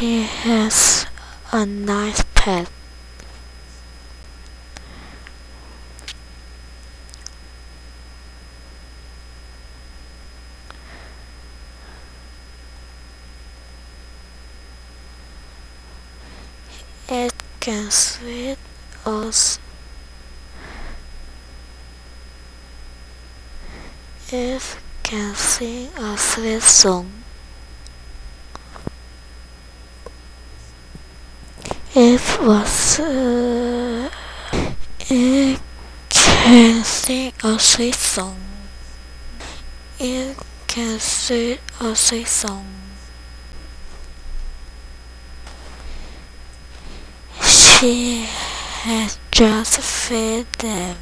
She has a nice pet. It can sweet us. It can sing a sweet song. It can sing a sweet song. It can sing a sweet song. She has just fed them.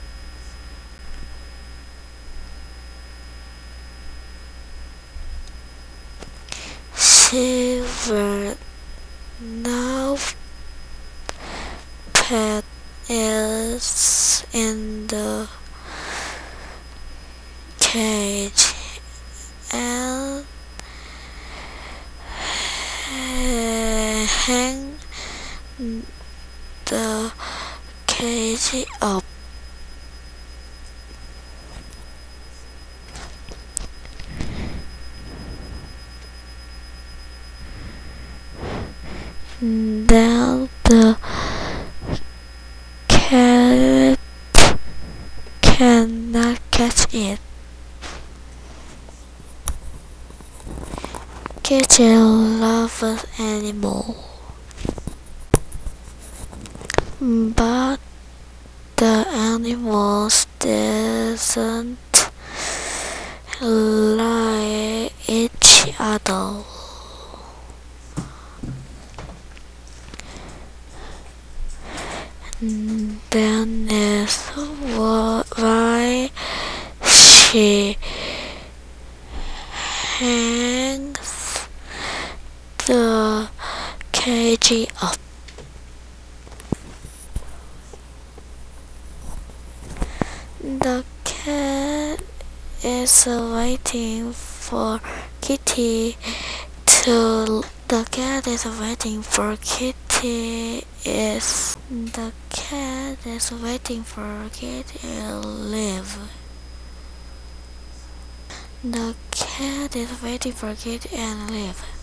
She will now pet is in the cage and hang the cage up. Then the cat cannot catch it. Kitten loves animals, but the animals doesn't like each other. Then is why she hangs the cage up. The cat is waiting for Kitty to. The cat is waiting for Kitty. The cat is waiting for Kitty to leave. The cat is waiting for Kitty and leave.